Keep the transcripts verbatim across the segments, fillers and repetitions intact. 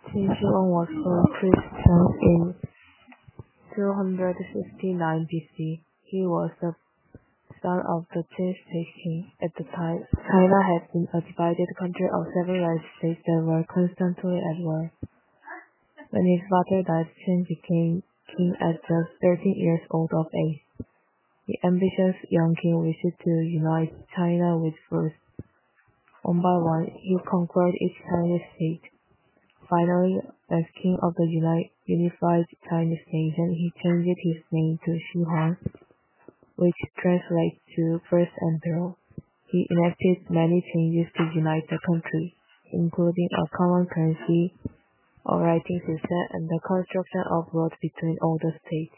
Qin Shi Huang was born Christian in two hundred fifty-nine B C. He was the son of the Qin state king. At the time, China had been a divided country of seven large states that were constantly at war. When his father died, Qin became king at just thirteen years old of age. The ambitious young king wished to unite China with force. One by one, he conquered each Chinese state. Finally, as king of the uni- unified Chinese nation, he changed his name to Shi Huang, which translates to First Emperor. He enacted many changes to unite the country, including a common currency, a writing system, and the construction of roads between all the states.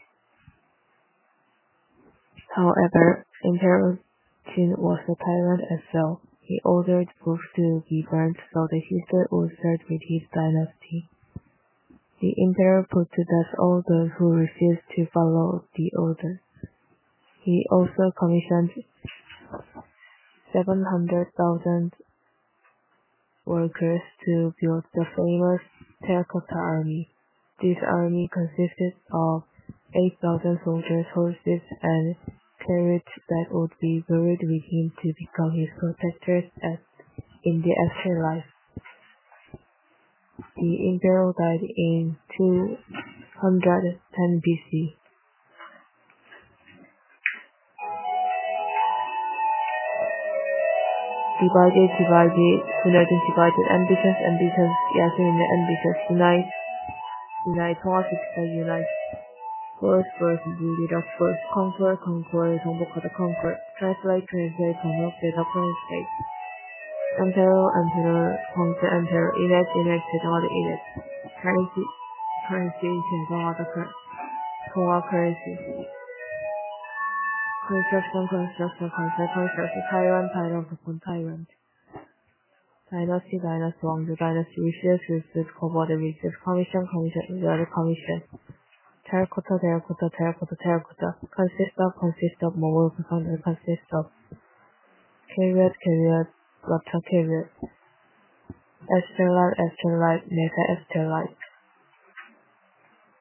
However, Emperor Qin was a tyrant as well. He ordered books to be burned so the history would start with his dynasty. The emperor put to death all those who refused to follow the order. He also commissioned seven hundred thousand workers to build the famous Terracotta Army. This army consisted of eight thousand soldiers, horses, and chariots that would be buried with him to become his protectors as in the afterlife. The emperor died in two hundred ten B C. Divided, divided, unite, divided, ambitious, ambitious, 야수있는 ambitious, unite, unite, 통합시키다, unite, force, force, 무기력, force, conquer, conquer, 정복하다, conquer, translate, translate, 번역되다, translate, emperor, emperor, 황제, emperor, enact, enact, 제정하다, enact, currency, currency, 제정하다, 통화, currency, construction, construction, construction, construction, tyrant, tyrant, 복권, tyrant, dynasty, dynasty, 왕조, dynasty, receive, receive, cover, receive, commission, commission, invalid, commission, terracotta, terracotta, terracotta, terracotta, consist of, consist of, mobile, consist of, chariot, chariot, water, chariot, astrolite, astrolite, mega astrolite.